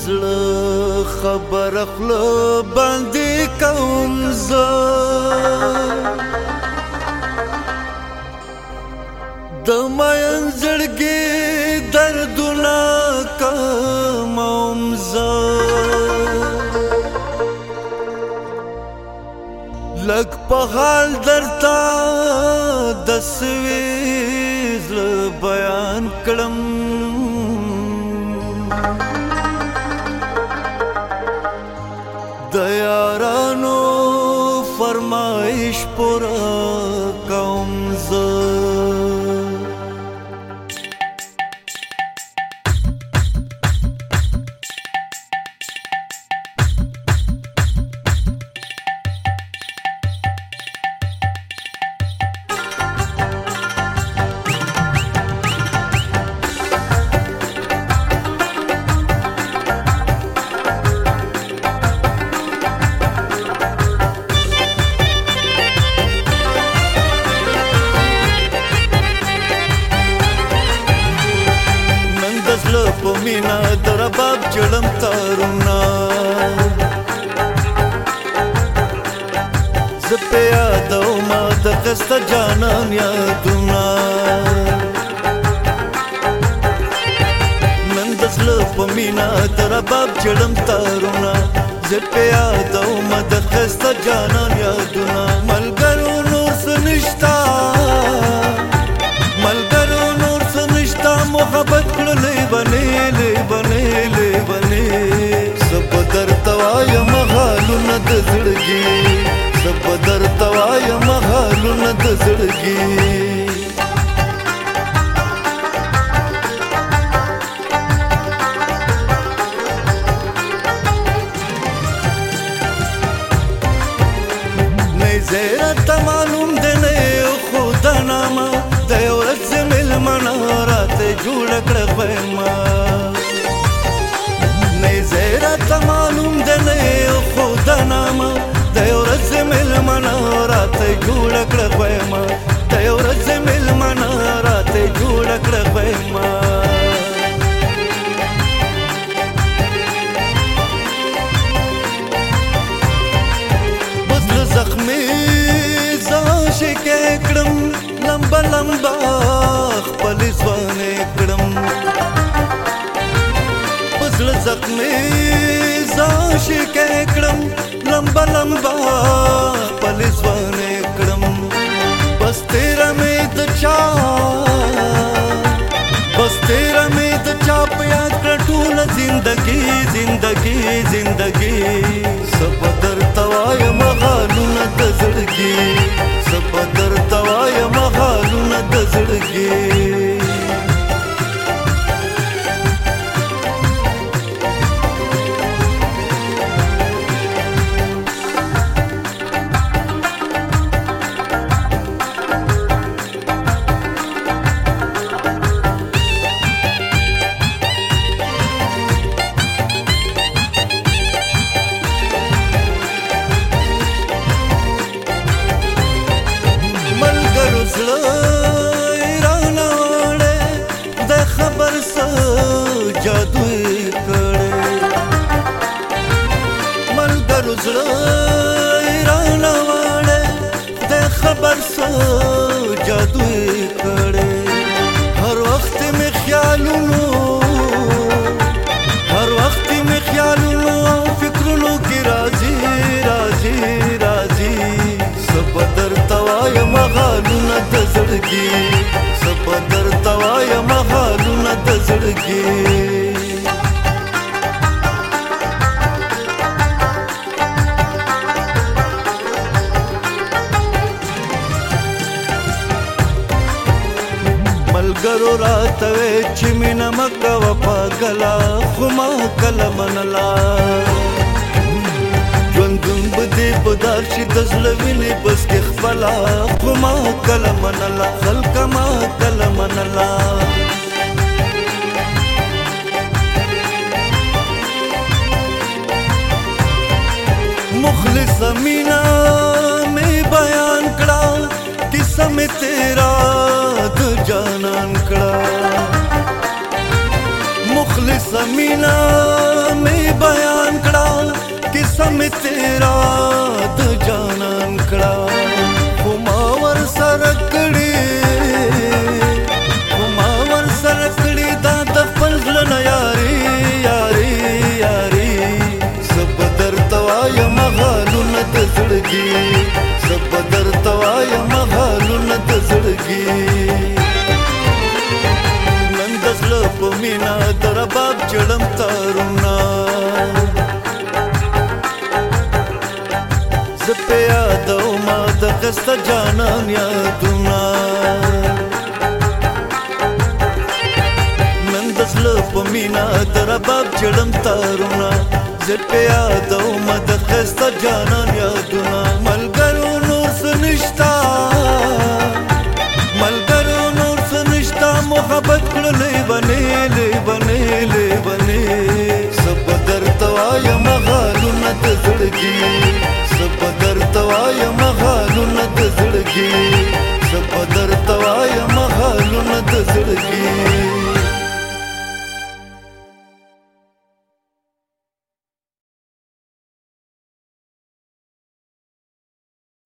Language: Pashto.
زړه خبر خپل باندې کوم زه د ماین زړګي دردونه کوم زه لږ په حال درته د سوي زړه بیان کړم د یارانو فرمایش پوره کوم زه په مینا در باب جړم تارونا زپه یادو ما د قسط جانان یادونا نن دسل په مینا در باب جړم تارونا زپه یادو ما د قسط جانان یادونا ملګرو نور سنشتا ملګرو نور سنشتا محبت کړلې بنې سب درته وایم حالونه د زړګي سب درته وایم حالونه د زړګي نه زیرته معلوم دی نه خدا نامه د یو ورځ مېلمانه راته جوړه کړه خیمه زیرت معلوم دی نه خدا نامه د یو ورځ مېلمانه راته جوړه کړه خیمه د یو ورځ مېلمانه راته جوړه کړه خیمه بس له زخمي عاشقې کړم لمبه لمبه خپلې ځوانې کړم زخمي عاشقې کړم لمبه لمبه خپلې ځوانې کړم بس تیره مې د چا په یاد کړه ټوله زندګي سب درته وایم حالونه د زړګي سب درته وایم حالونه د زړګي जादू कड़े मलगरू ज़रा राना वाले दे खबर सा जादू कड़े हर वक्त में ख्यालूनो फिक्रूनो की राजी सब दर्ता वायम हालूना द ज़ड़गी सब दर्ता वायम हालूना द ज़ड़गी मलगरू रातवे चिमिन मक्का वफा गला खुमा कला मनला ژوندون بدې بدار شي د زړه وینې بس کې خپله خو ما کله منله خلکه ما کله منله مخلص مینا مې بیان کړه کیسه مې تیرا د جانان کړه مخلص مینا مې می تیرا د جانان کړه خو ما ورسره کړي دا د خپل زړه نه یاري یاري یاري زه به درته وایم حالونه د زړګي زه به درته وایم حالونه د زړګي نن د زړه په مینه د رباب چړم تارونه زه پې یادومه د ښایسته جانان یادونه په مینا د رباب چړم تارونه زه پې یادومه د ښایسته جانان یادونه ملګرو نور څه نشته ملګرو نور څه نشته محبت کړه لیونې لیونې لیونې زه به درته وایم حالونه د زړګي زه به درته وایم حالونه د زړګي زه به درته وایم حالونه د زړګي